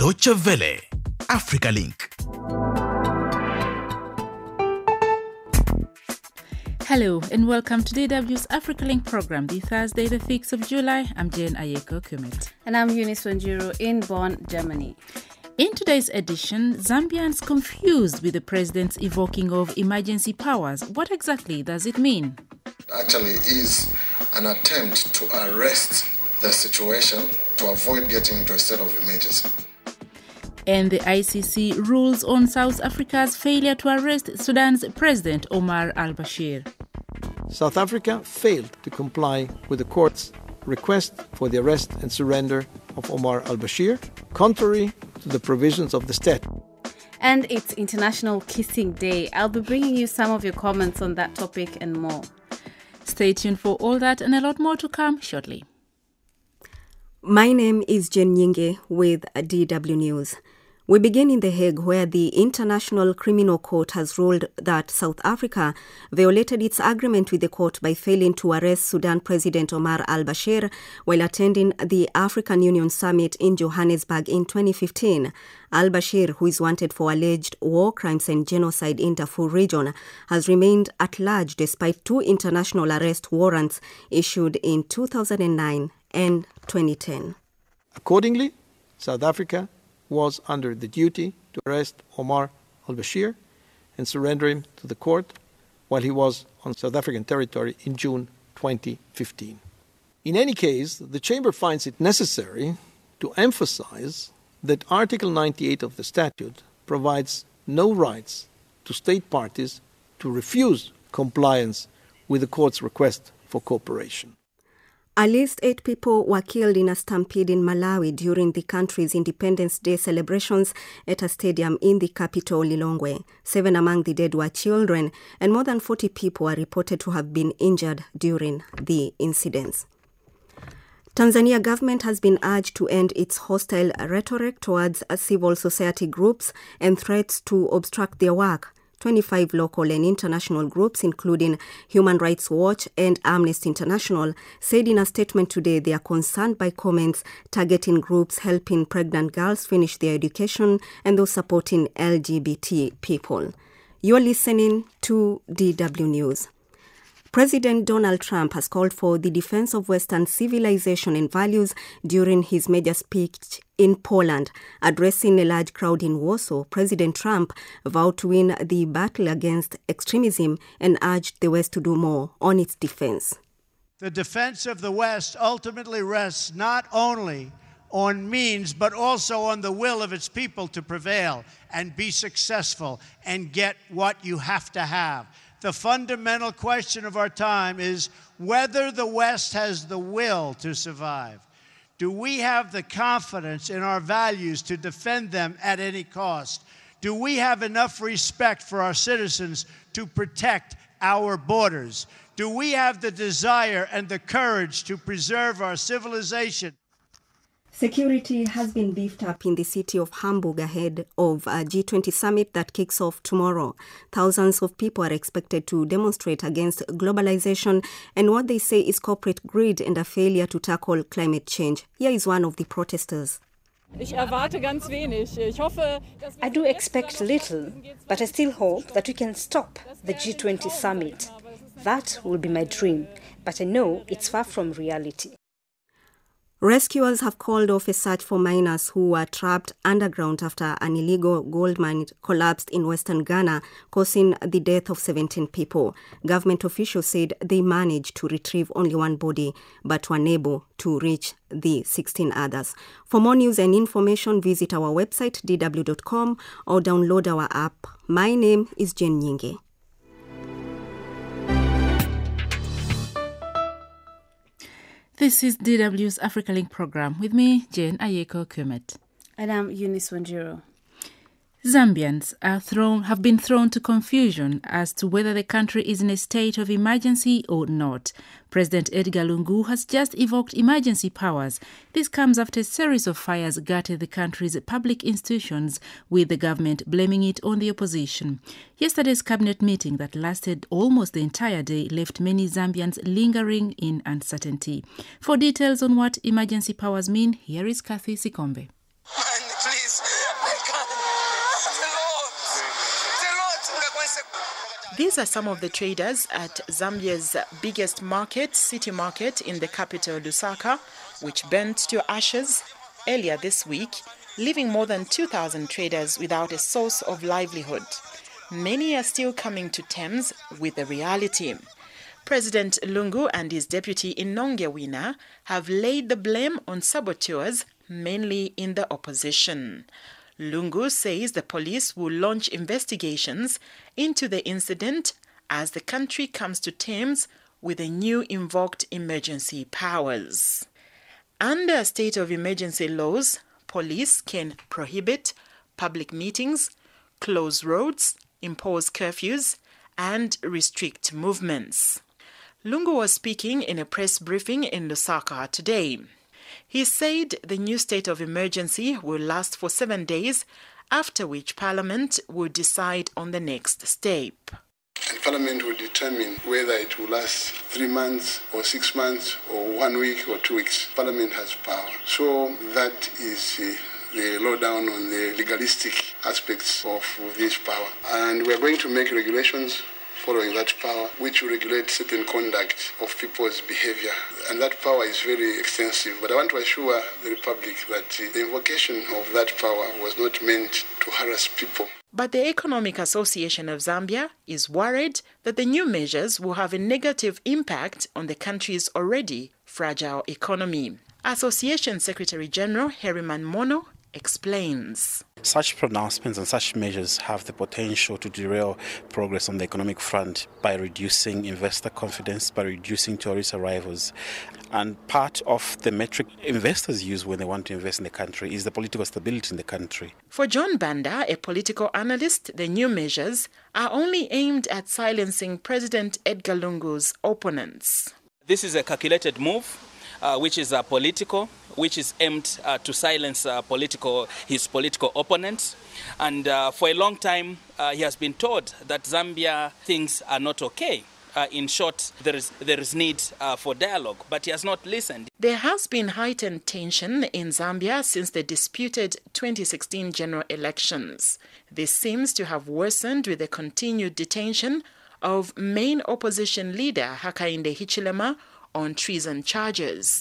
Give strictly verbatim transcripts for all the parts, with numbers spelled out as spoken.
Deutsche Welle, Africa Link. Hello and welcome to D W's Africa Link program, the Thursday, the sixth of July. I'm Jane Ayeko Kumet. And I'm Eunice Wanjiru in Bonn, Germany. In today's edition, Zambians confused with the president's evoking of emergency powers. What exactly does it mean? Actually is an attempt to arrest the situation to avoid getting into a state of emergency. And the I C C rules on South Africa's failure to arrest Sudan's President Omar al-Bashir. South Africa failed to comply with the court's request for the arrest and surrender of Omar al-Bashir, contrary to the provisions of the statute. And it's International Kissing Day. I'll be bringing you some of your comments on that topic and more. Stay tuned for all that and a lot more to come shortly. My name is Jen Nyinge with D W News. We begin in The Hague, where the International Criminal Court has ruled that South Africa violated its agreement with the court by failing to arrest Sudan President Omar al-Bashir while attending the African Union Summit in Johannesburg in twenty fifteen. Al-Bashir, who is wanted for alleged war crimes and genocide in Darfur region, has remained at large despite two international arrest warrants issued in two thousand nine and twenty ten. Accordingly, South Africa was under the duty to arrest Omar al-Bashir and surrender him to the court while he was on South African territory in June twenty fifteen. In any case, the Chamber finds it necessary to emphasize that Article ninety-eight of the statute provides no rights to state parties to refuse compliance with the court's request for cooperation. At least eight people were killed in a stampede in Malawi during the country's Independence Day celebrations at a stadium in the capital, Lilongwe. Seven among the dead were children, and more than forty people are reported to have been injured during the incidents. Tanzania government has been urged to end its hostile rhetoric towards civil society groups and threats to obstruct their work. twenty-five local and international groups, including Human Rights Watch and Amnesty International, said in a statement today they are concerned by comments targeting groups helping pregnant girls finish their education and those supporting L G B T people. You're listening to D W News. President Donald Trump has called for the defense of Western civilization and values during his major speech in Poland. Addressing a large crowd in Warsaw, President Trump vowed to win the battle against extremism and urged the West to do more on its defense. The defense of the West ultimately rests not only on means, but also on the will of its people to prevail and be successful and get what you have to have. The fundamental question of our time is whether the West has the will to survive. Do we have the confidence in our values to defend them at any cost? Do we have enough respect for our citizens to protect our borders? Do we have the desire and the courage to preserve our civilization? Security has been beefed up in the city of Hamburg ahead of a G twenty summit that kicks off tomorrow. Thousands of people are expected to demonstrate against globalization and what they say is corporate greed and a failure to tackle climate change. Here is one of the protesters. I do expect little, but I still hope that we can stop the G twenty summit. That will be my dream, but I know it's far from reality. Rescuers have called off a search for miners who were trapped underground after an illegal gold mine collapsed in western Ghana, causing the death of seventeen people. Government officials said they managed to retrieve only one body, but were unable to reach the sixteen others. For more news and information, visit our website, d w dot com, or download our app. My name is Jen Nyinge. This is D W's Africa Link program with me, Jane Ayeko Kumet. And I'm Eunice Wanjiru. Zambians are thrown, have been thrown to confusion as to whether the country is in a state of emergency or not. President Edgar Lungu has just evoked emergency powers. This comes after a series of fires gutted the country's public institutions, with the government blaming it on the opposition. Yesterday's cabinet meeting that lasted almost the entire day left many Zambians lingering in uncertainty. For details on what emergency powers mean, here is Kathy Sikombe. Please, These are some of the traders at Zambia's biggest market, city market in the capital, Lusaka, which burnt to ashes earlier this week, leaving more than two thousand traders without a source of livelihood. Many are still coming to terms with the reality. President Lungu and his deputy Inongewina have laid the blame on saboteurs, mainly in the opposition. Lungu says the police will launch investigations into the incident as the country comes to terms with the new invoked emergency powers. Under state of emergency laws, police can prohibit public meetings, close roads, impose curfews, and restrict movements. Lungu was speaking in a press briefing in Lusaka today. He said the new state of emergency will last for seven days, after which Parliament will decide on the next step. And Parliament will determine whether it will last three months or six months or one week or two weeks. Parliament has power. So that is uh, the lowdown on the legalistic aspects of this power. And we are going to make regulations following that power, which will regulate certain conduct of people's behavior. And that power is very extensive. But I want to assure the Republic that the invocation of that power was not meant to harass people. But the Economic Association of Zambia is worried that the new measures will have a negative impact on the country's already fragile economy. Association Secretary General Herman Mono explains. Such pronouncements and such measures have the potential to derail progress on the economic front by reducing investor confidence, by reducing tourist arrivals. And part of the metric investors use when they want to invest in the country is the political stability in the country. For John Banda, a political analyst, the new measures are only aimed at silencing President Edgar Lungu's opponents. This is a calculated move, uh, which is uh, political, which is aimed uh, to silence uh, political his political opponents. And uh, for a long time, uh, he has been told that Zambia things are not okay. Uh, in short, there is there is need uh, for dialogue, but he has not listened. There has been heightened tension in Zambia since the disputed twenty sixteen general elections. This seems to have worsened with the continued detention of main opposition leader Hakainde Hichilema on treason charges.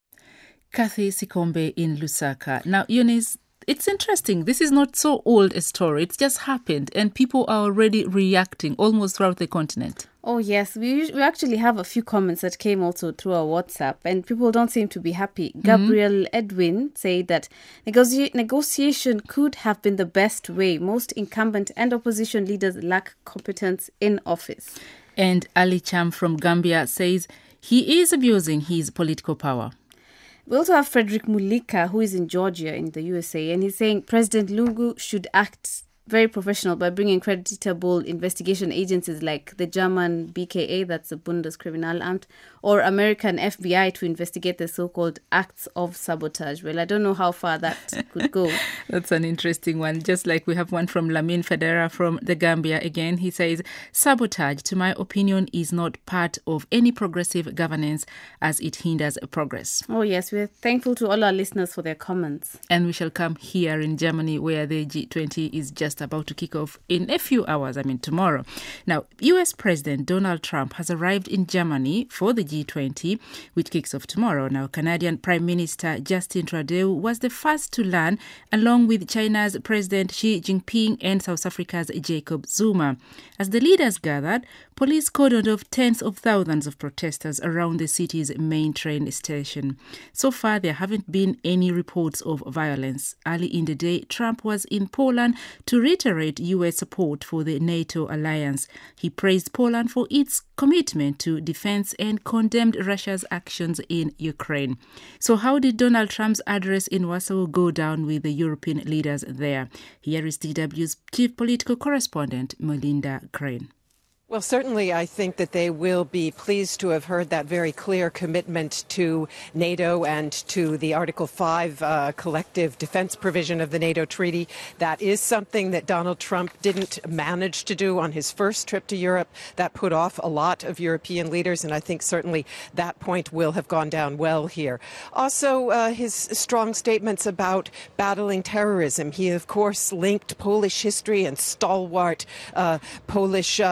Kathy Sikombe in Lusaka. Now, Eunice, it's interesting. This is not so old a story. It's just happened and people are already reacting almost throughout the continent. Oh, yes. We we actually have a few comments that came also through our WhatsApp and people don't seem to be happy. Mm-hmm. Gabriel Edwin said that negoci- negotiation could have been the best way. Most incumbent and opposition leaders lack competence in office. And Ali Cham from Gambia says he is abusing his political power. We also have Frederick Mulika, who is in Georgia in the U S A, and he's saying President Lungu should act very professional by bringing creditable investigation agencies like the German B K A, that's the Bundeskriminalamt, or American F B I to investigate the so-called acts of sabotage. Well, I don't know how far that could go. That's an interesting one. Just like we have one from Lamin Federa from the Gambia again. He says, sabotage, to my opinion, is not part of any progressive governance as it hinders progress. Oh, yes. We're thankful to all our listeners for their comments. And we shall come here in Germany where the G twenty is just about to kick off in a few hours, I mean tomorrow. Now, U S President Donald Trump has arrived in Germany for the G twenty, which kicks off tomorrow. Now, Canadian Prime Minister Justin Trudeau was the first to land, along with China's President Xi Jinping and South Africa's Jacob Zuma. As the leaders gathered, police cordoned off tens of thousands of protesters around the city's main train station. So far, there haven't been any reports of violence. Early in the day, Trump was in Poland to reiterate U S support for the NATO alliance. He praised Poland for its commitment to defense and condemned Russia's actions in Ukraine. So how did Donald Trump's address in Warsaw go down with the European leaders there? Here is D W's chief political correspondent, Melinda Crane. Well, certainly I think that they will be pleased to have heard that very clear commitment to NATO and to the Article five uh, collective defense provision of the NATO treaty. That is something that Donald Trump didn't manage to do on his first trip to Europe. That put off a lot of European leaders, and I think certainly that point will have gone down well here. Also, uh, his strong statements about battling terrorism. He, of course, linked Polish history and stalwart uh, Polish uh,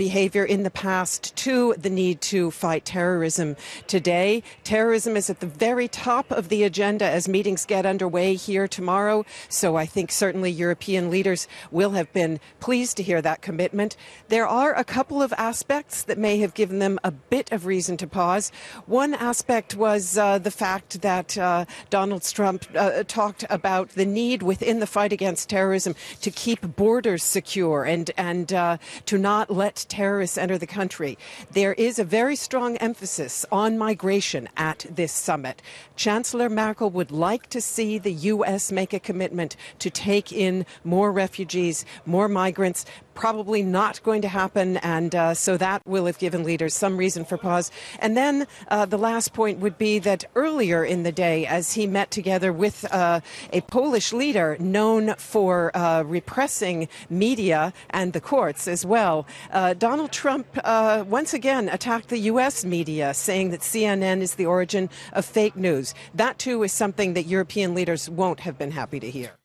behavior in the past to the need to fight terrorism today. Terrorism is at the very top of the agenda as meetings get underway here tomorrow. So I think certainly European leaders will have been pleased to hear that commitment. There are a couple of aspects that may have given them a bit of reason to pause. One aspect was uh, the fact that uh, Donald Trump uh, talked about the need within the fight against terrorism to keep borders secure and, and uh, to not let terrorists enter the country. There is a very strong emphasis on migration at this summit. Chancellor Merkel would like to see the U S make a commitment to take in more refugees, more migrants. Probably not going to happen, and uh, so that will have given leaders some reason for pause. And then uh, the last point would be that earlier in the day, as he met together with uh, a Polish leader known for uh, repressing media and the courts as well, uh, Donald Trump uh, once again attacked the U S media, saying that C N N is the origin of fake news. That, too, is something that European leaders won't have been happy to hear.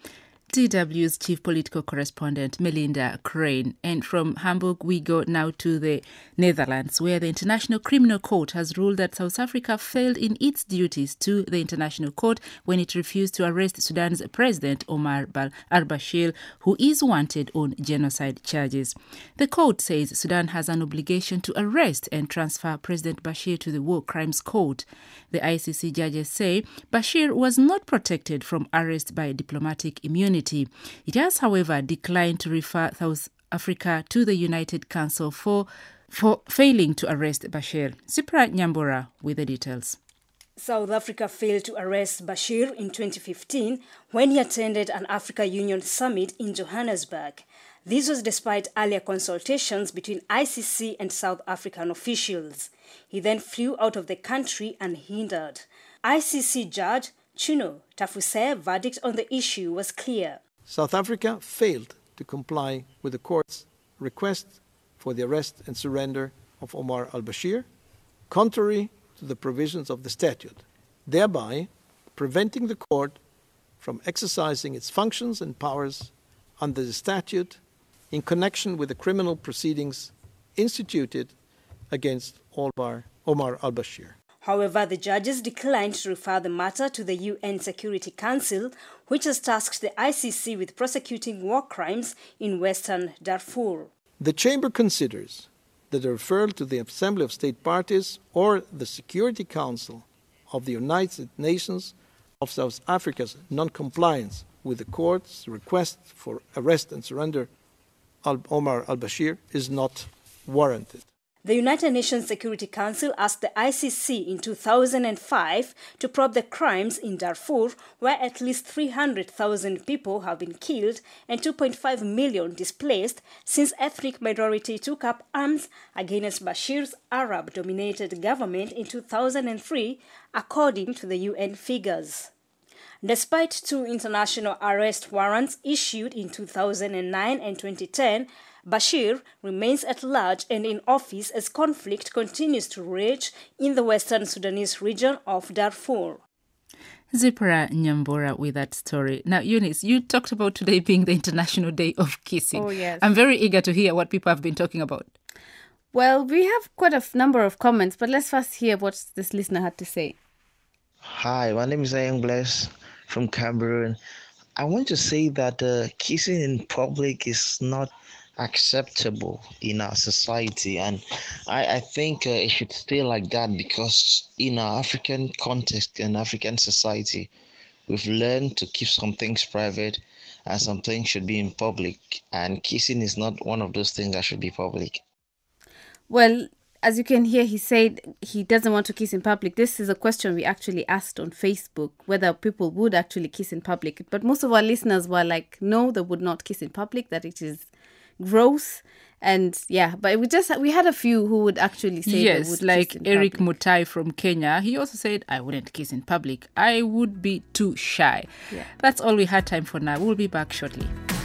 D W's chief political correspondent, Melinda Crane. And from Hamburg, we go now to the Netherlands, where the International Criminal Court has ruled that South Africa failed in its duties to the International Court when it refused to arrest Sudan's President Omar al-Bashir, who is wanted on genocide charges. The court says Sudan has an obligation to arrest and transfer President Bashir to the War Crimes Court. The I C C judges say Bashir was not protected from arrest by diplomatic immunity. It has, however, declined to refer South Africa to the United Council for, for failing to arrest Bashir. Sipra Nyambura with the details. South Africa failed to arrest Bashir in twenty fifteen when he attended an Africa Union summit in Johannesburg. This was despite earlier consultations between I C C and South African officials. He then flew out of the country unhindered. I C C Judge Chuno Tafuse's verdict on the issue was clear. South Africa failed to comply with the court's request for the arrest and surrender of Omar al-Bashir, contrary to the provisions of the statute, thereby preventing the court from exercising its functions and powers under the statute in connection with the criminal proceedings instituted against Omar, Omar al-Bashir. However, the judges declined to refer the matter to the U N Security Council, which has tasked the I C C with prosecuting war crimes in Western Darfur. The Chamber considers that a referral to the Assembly of State Parties or the Security Council of the United Nations of South Africa's non-compliance with the court's request for arrest and surrender of Omar al-Bashir is not warranted. The United Nations Security Council asked the I C C in two thousand five to probe the crimes in Darfur, where at least three hundred thousand people have been killed and two point five million displaced since ethnic minority took up arms against Bashir's Arab-dominated government in two thousand three, according to the U N figures. Despite two international arrest warrants issued in two thousand nine and twenty ten, Bashir remains at large and in office as conflict continues to rage in the western Sudanese region of Darfur. Zipra Nyambura with that story. Now, Eunice, you talked about today being the International Day of Kissing. Oh, yes. I'm very eager to hear what people have been talking about. Well, we have quite a f- number of comments, but let's first hear what this listener had to say. Hi, my name is Ayan Bless from Cameroon. I want to say that uh, kissing in public is not acceptable in our society, and I, I think uh, it should stay like that, because in our African context and African society, we've learned to keep some things private and some things should be in public, and kissing is not one of those things that should be public. Well, as you can hear, he said he doesn't want to kiss in public. This is a question we actually asked on Facebook, whether people would actually kiss in public. But most of our listeners were like, no, they would not kiss in public, that it is gross. And yeah, but we just we had a few who would actually say yes, they would like kiss in Eric public. Mutai from Kenya. He also said, I wouldn't kiss in public. I would be too shy. Yeah. That's all we had time for now. We'll be back shortly.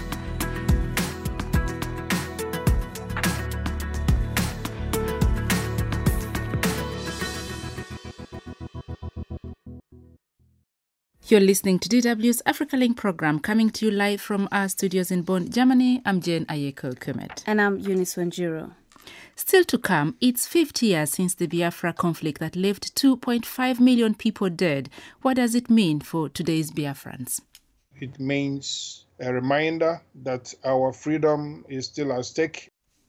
You're listening to D W's Africa Link program, coming to you live from our studios in Bonn, Germany. I'm Jane Ayeko Kumet. And I'm Eunice Wanjiro. Still to come, it's fifty years since the Biafra conflict that left two point five million people dead. What does it mean for today's Biafrans? It means a reminder that our freedom is still at stake.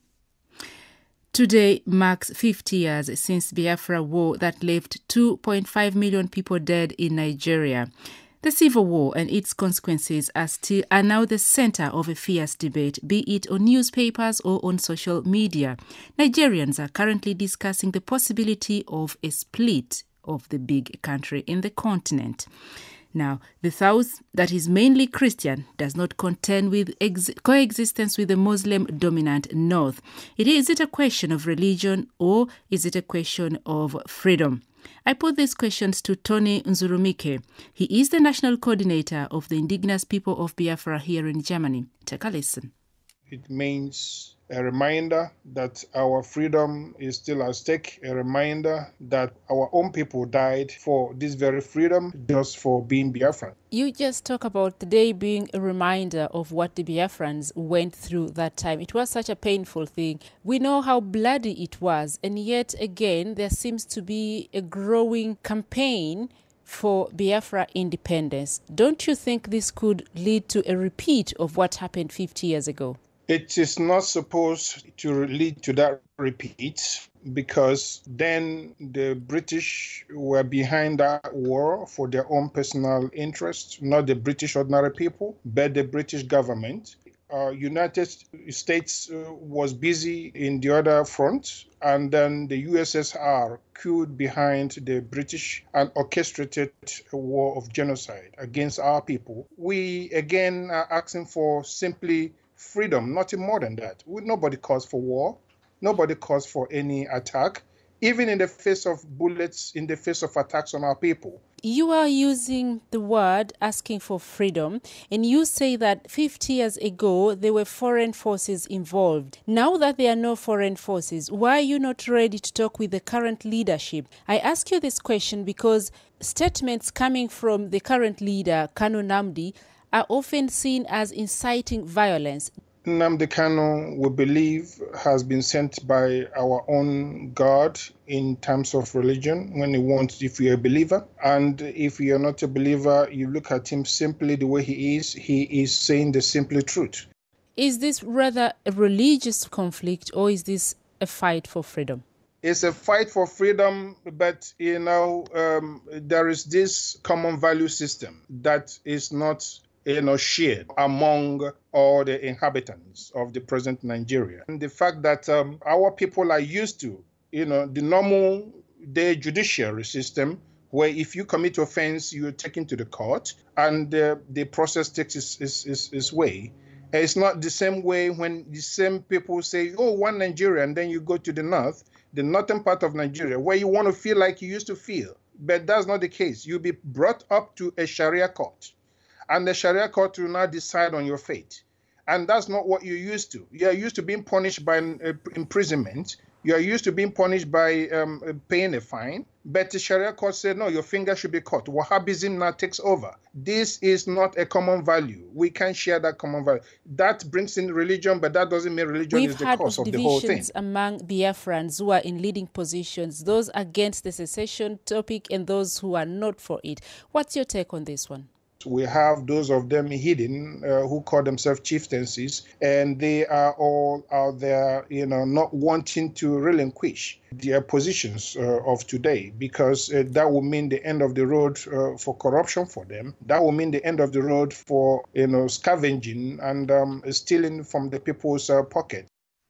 Today marks fifty years since Biafra war that left two point five million people dead in Nigeria. The civil war and its consequences are still are now the center of a fierce debate, be it on newspapers or on social media. Nigerians are currently discussing the possibility of a split of the big country in the continent. Now, the South, that is mainly Christian, does not contend with ex- coexistence with the Muslim-dominant North. It is it a question of religion or is it a question of freedom? I put these questions to Tony Nzurumike. He is the national coordinator of the indigenous people of Biafra here in Germany. Take a listen. It means a reminder that our freedom is still at stake, a reminder that our own people died for this very freedom just for being Biafran. You just talk about the day being a reminder of what the Biafrans went through that time. It was such a painful thing. We know how bloody it was, and yet again there seems to be a growing campaign for Biafra independence. Don't you think this could lead to a repeat of what happened fifty years ago? It is not supposed to lead to that repeat because then the British were behind that war for their own personal interests, not the British ordinary people, but the British government. Uh, United States uh, was busy in the other front, and then the U S S R queued behind the British and orchestrated a war of genocide against our people. We again are asking for simply freedom, nothing more than that. Nobody calls for war. Nobody calls for any attack, even in the face of bullets, in the face of attacks on our people. You are using the word asking for freedom, and you say that fifty years ago there were foreign forces involved. Now that there are no foreign forces, why are you not ready to talk with the current leadership? I ask you this question because statements coming from the current leader, Kanu Namdi, are often seen as inciting violence. Nnamdi Kanu, we believe, has been sent by our own God in terms of religion when he wants, if you're a believer. And if you're not a believer, you look at him simply the way he is, he is saying the simple truth. Is this rather a religious conflict or is this a fight for freedom? It's a fight for freedom, but, you know, um, there is this common value system that is not you know, shared among all the inhabitants of the present Nigeria. And the fact that um, our people are used to, you know, the normal day judiciary system, where if you commit offense, you're taken to the court and uh, the process takes its, its, its, its way. It's not the same way when the same people say, oh, one Nigeria, and then you go to the north, the northern part of Nigeria, where you want to feel like you used to feel. But that's not the case. You'll be brought up to a Sharia court. And the Sharia court will now decide on your fate. And that's not what you're used to. You're used to being punished by uh, imprisonment. You're used to being punished by um, paying a fine. But the Sharia court said, no, your finger should be cut. Wahhabism now takes over. This is not a common value. We can't share that common value. That brings in religion, but that doesn't mean religion We've is the cause of the whole thing. We've had divisions among Biafrans who are in leading positions, those against the secession topic and those who are not for it. What's your take on this one? We have those of them hidden uh, who call themselves chieftaincies, and they are all out there, you know, not wanting to relinquish their positions uh, of today, because uh, that will mean the end of the road uh, for corruption for them. That will mean the end of the road for, you know, scavenging and um, stealing from the people's uh, pocket.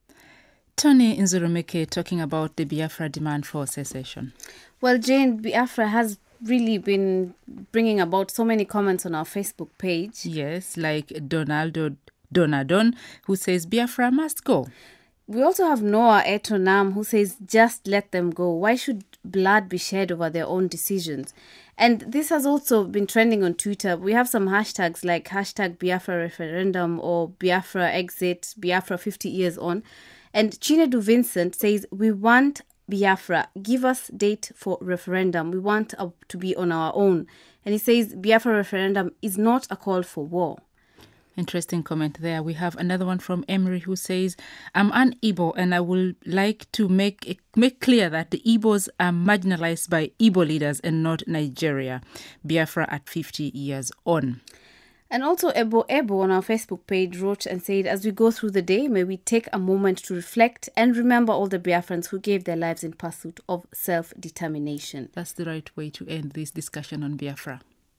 Tony Nzurumike talking about the Biafra demand for secession. Well, Jane, Biafra has really been bringing about so many comments on our Facebook page. Yes, like Donaldo Donadon, who says Biafra must go. We also have Noah Etonam, who says just let them go. Why should blood be shed over their own decisions? And this has also been trending on Twitter. We have some hashtags like hashtag Biafra referendum or Biafra exit, Biafra fifty years on. And Chinedu Vincent says, we want Biafra, give us date for referendum. We want uh, to be on our own. And he says Biafra referendum is not a call for war. Interesting comment there. We have another one from Emery who says, I'm an Igbo and I would like to make make clear that the Igbos are marginalized by Igbo leaders and not Nigeria. Biafra at fifty years on. And also Ebo Ebo on our Facebook page wrote and said, as we go through the day, may we take a moment to reflect and remember all the Biafrans who gave their lives in pursuit of self-determination. That's the right way to end this discussion on Biafra.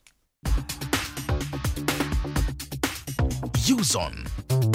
Views on.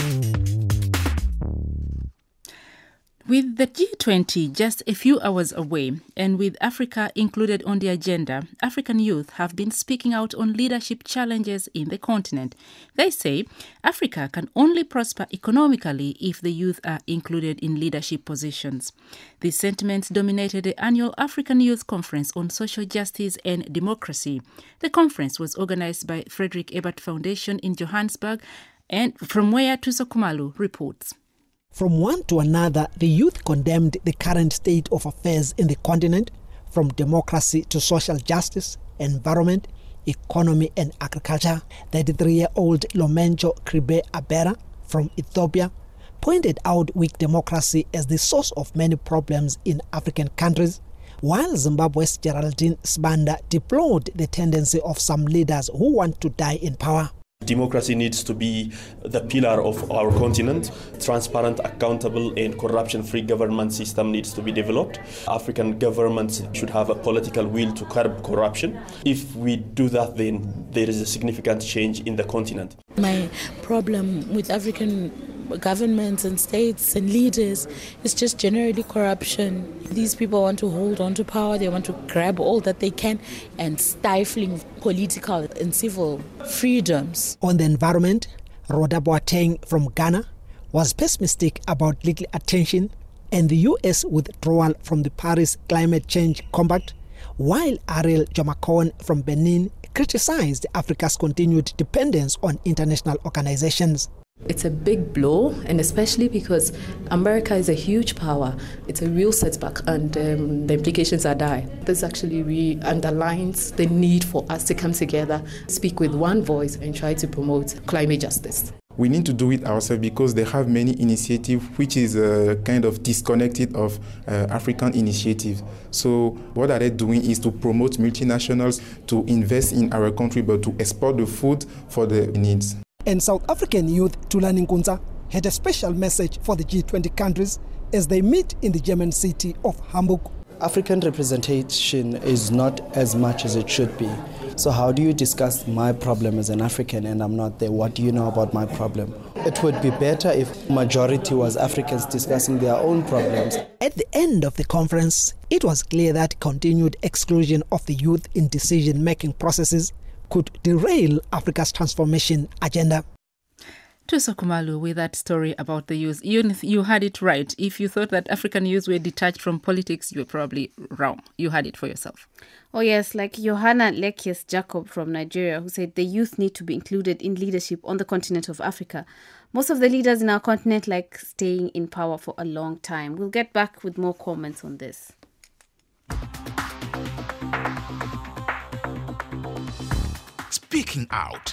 With the G twenty just a few hours away and with Africa included on the agenda, African youth have been speaking out on leadership challenges in the continent. They say Africa can only prosper economically if the youth are included in leadership positions. These sentiments dominated the annual African Youth Conference on Social Justice and Democracy. The conference was organized by Frederick Ebert Foundation in Johannesburg, and from where Tuso Kumalu reports. From one to another, the youth condemned the current state of affairs in the continent, from democracy to social justice, environment, economy and agriculture. thirty-three-year-old Lomencho Kribe Abera from Ethiopia pointed out weak democracy as the source of many problems in African countries, while Zimbabwe's Geraldine Sibanda deplored the tendency of some leaders who want to die in power. Democracy needs to be the pillar of our continent. Transparent, accountable and corruption-free government system needs to be developed. African governments should have a political will to curb corruption. If we do that, then there is a significant change in the continent. My problem with African governments and states and leaders is just generally corruption. These people want to hold on to power, they want to grab all that they can, and stifling political and civil freedoms. On the environment, Rhoda Boateng from Ghana was pessimistic about little attention and the U S withdrawal from the Paris Climate Change Compact, while Ariel Jomakon from Benin criticized Africa's continued dependence on international organizations. It's a big blow, and especially because America is a huge power. It's a real setback, and um, the implications are dire. This actually really underlines the need for us to come together, speak with one voice, and try to promote climate justice. We need to do it ourselves because they have many initiatives which is uh, kind of disconnected of uh, African initiatives. So what are they doing is to promote multinationals to invest in our country but to export the food for the needs. And South African youth Thulani Nkunza had a special message for the G twenty countries as they meet in the German city of Hamburg. African representation is not as much as it should be. So how do you discuss my problem as an African and I'm not there? What do you know about my problem? It would be better if majority was Africans discussing their own problems. At the end of the conference, it was clear that continued exclusion of the youth in decision-making processes could derail Africa's transformation agenda. Tuso Kumalu with that story about the youth. You, you had it right. If you thought that African youth were detached from politics, you were probably wrong. You had it for yourself. Oh yes, like Johanna Lekius Jacob from Nigeria, who said the youth need to be included in leadership on the continent of Africa. Most of the leaders in our continent like staying in power for a long time. We'll get back with more comments on this. Speaking out.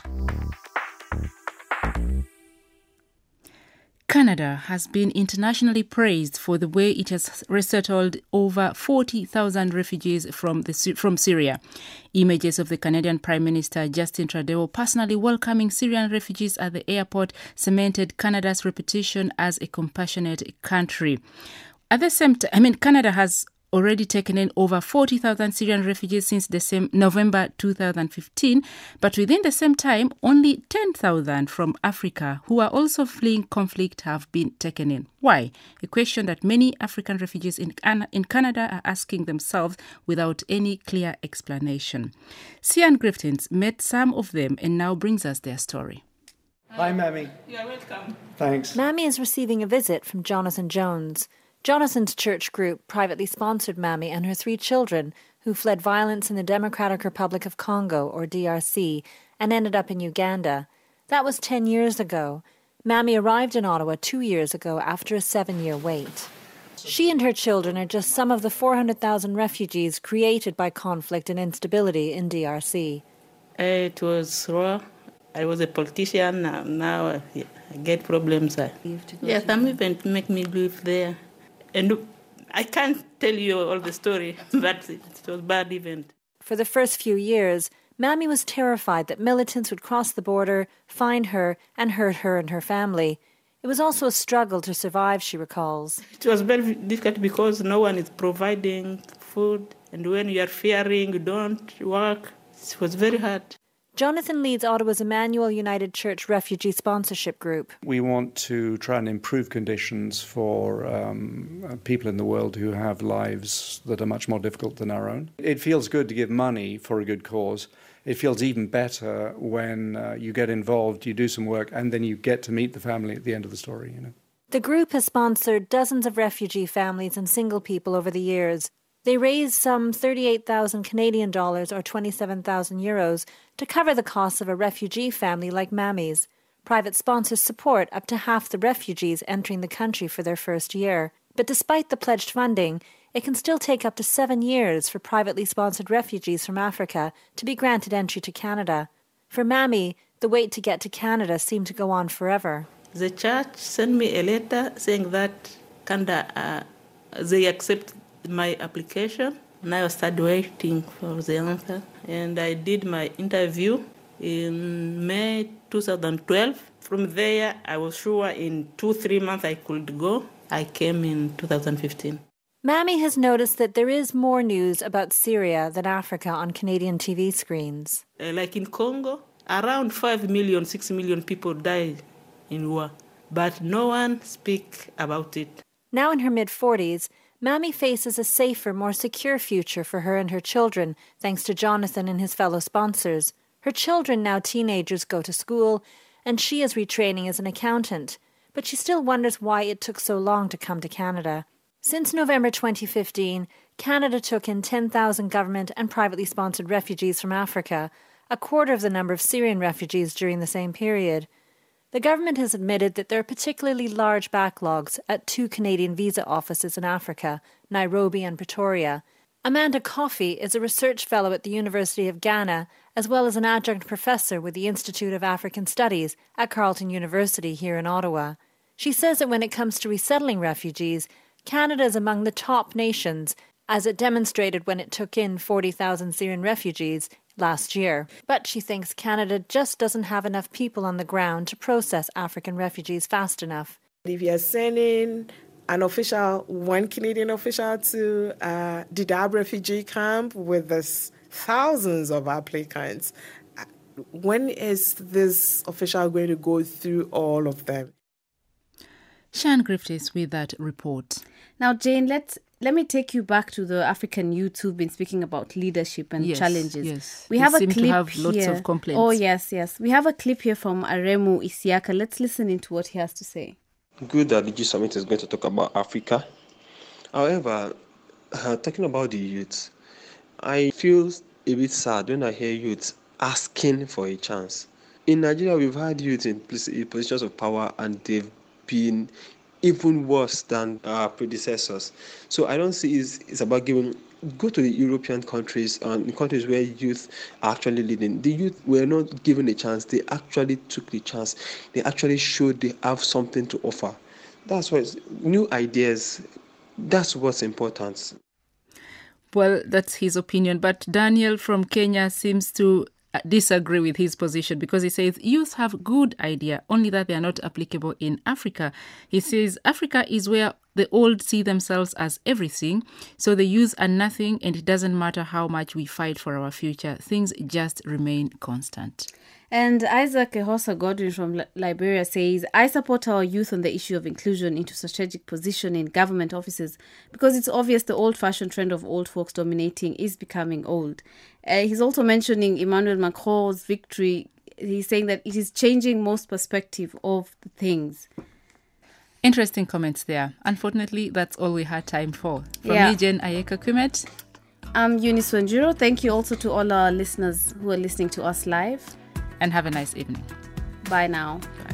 Canada has been internationally praised for the way it has resettled over forty thousand refugees from the, from Syria. Images of the Canadian Prime Minister Justin Trudeau personally welcoming Syrian refugees at the airport cemented Canada's reputation as a compassionate country. At the same time, I mean, Canada has already taken in over forty thousand Syrian refugees since the same November two thousand fifteen, but within the same time, only ten thousand from Africa who are also fleeing conflict have been taken in. Why? A question that many African refugees in, in Canada are asking themselves without any clear explanation. Sian Griffiths met some of them and now brings us their story. Hi, Mammy. You're welcome. Thanks. Mammy is receiving a visit from Jonathan Jones. Jonathan's church group privately sponsored Mammy and her three children who fled violence in the Democratic Republic of Congo, or D R C, and ended up in Uganda. That was ten years ago. Mammy arrived in Ottawa two years ago after a seven-year wait. She and her children are just some of the four hundred thousand refugees created by conflict and instability in D R C. It was raw. I was a politician. Now, now I get problems. Yes, some even make me live there. And I can't tell you all the story, but it was a bad event. For the first few years, Mammy was terrified that militants would cross the border, find her, and hurt her and her family. It was also a struggle to survive, she recalls. It was very difficult because no one is providing food, and when you are fearing, you don't work. It was very hard. Jonathan leads Ottawa's Emmanuel United Church Refugee Sponsorship Group. We want to try and improve conditions for um, people in the world who have lives that are much more difficult than our own. It feels good to give money for a good cause. It feels even better when uh, you get involved, you do some work, and then you get to meet the family at the end of the story. You know. The group has sponsored dozens of refugee families and single people over the years. They raised some thirty-eight thousand Canadian dollars or twenty-seven thousand euros to cover the costs of a refugee family like Mammy's. Private sponsors support up to half the refugees entering the country for their first year. But despite the pledged funding, it can still take up to seven years for privately sponsored refugees from Africa to be granted entry to Canada. For Mammy, the wait to get to Canada seemed to go on forever. The church sent me a letter saying that Canada, uh, they accept my application. Now I started waiting for the answer, and I did my interview in May twenty twelve. From there, I was sure in two, three months I could go. I came in two thousand fifteen. Mammy has noticed that there is more news about Syria than Africa on Canadian T V screens. Uh, like in Congo, around five million, six million people died in war, but no one speaks about it. Now in her mid-forties, Mammy faces a safer, more secure future for her and her children, thanks to Jonathan and his fellow sponsors. Her children, now teenagers, go to school, and she is retraining as an accountant. But she still wonders why it took so long to come to Canada. Since November twenty fifteen, Canada took in ten thousand government and privately sponsored refugees from Africa, a quarter of the number of Syrian refugees during the same period. The government has admitted that there are particularly large backlogs at two Canadian visa offices in Africa, Nairobi and Pretoria. Amanda Coffey is a research fellow at the University of Ghana, as well as an adjunct professor with the Institute of African Studies at Carleton University here in Ottawa. She says that when it comes to resettling refugees, Canada is among the top nations, as it demonstrated when it took in forty thousand Syrian refugees last year. But she thinks Canada just doesn't have enough people on the ground to process African refugees fast enough. If you're sending an official, one Canadian official to uh, Dadaab refugee camp with this thousands of applicants, when is this official going to go through all of them? Shan Griffiths with that report. Now, Jane, let's Let me take you back to the African youth who've been speaking about leadership and yes, challenges. Yes, we they have a seem clip to have here. lots of complaints. Oh, yes, yes. We have a clip here from Aremu Isiaka. Let's listen into what he has to say. Good that the G Summit is going to talk about Africa. However, uh, talking about the youth, I feel a bit sad when I hear youth asking for a chance. In Nigeria, we've had youth in positions of power and they've been even worse than our predecessors. So I don't see it's, it's about giving, go to the European countries and countries where youth are actually leading. The youth were not given a chance. They actually took the chance. They actually showed they have something to offer. That's why new ideas, that's what's important. Well, that's his opinion. But Daniel from Kenya seems to disagree with his position because he says youth have good idea, only that they are not applicable in Africa. He says Africa is where the old see themselves as everything, so the youth are nothing, and it doesn't matter how much we fight for our future. Things just remain constant. And Isaac Ehosa Godwin from Liberia says, I support our youth on the issue of inclusion into strategic position in government offices because it's obvious the old-fashioned trend of old folks dominating is becoming old. Uh, he's also mentioning Emmanuel Macron's victory. He's saying that it is changing most perspective of the things. Interesting comments there. Unfortunately, that's all we had time for. From Yeah. me, Jen Ayeka Kumet. I'm Eunice Wanjiro. Thank you also to all our listeners who are listening to us live. And have a nice evening. Bye now. Bye.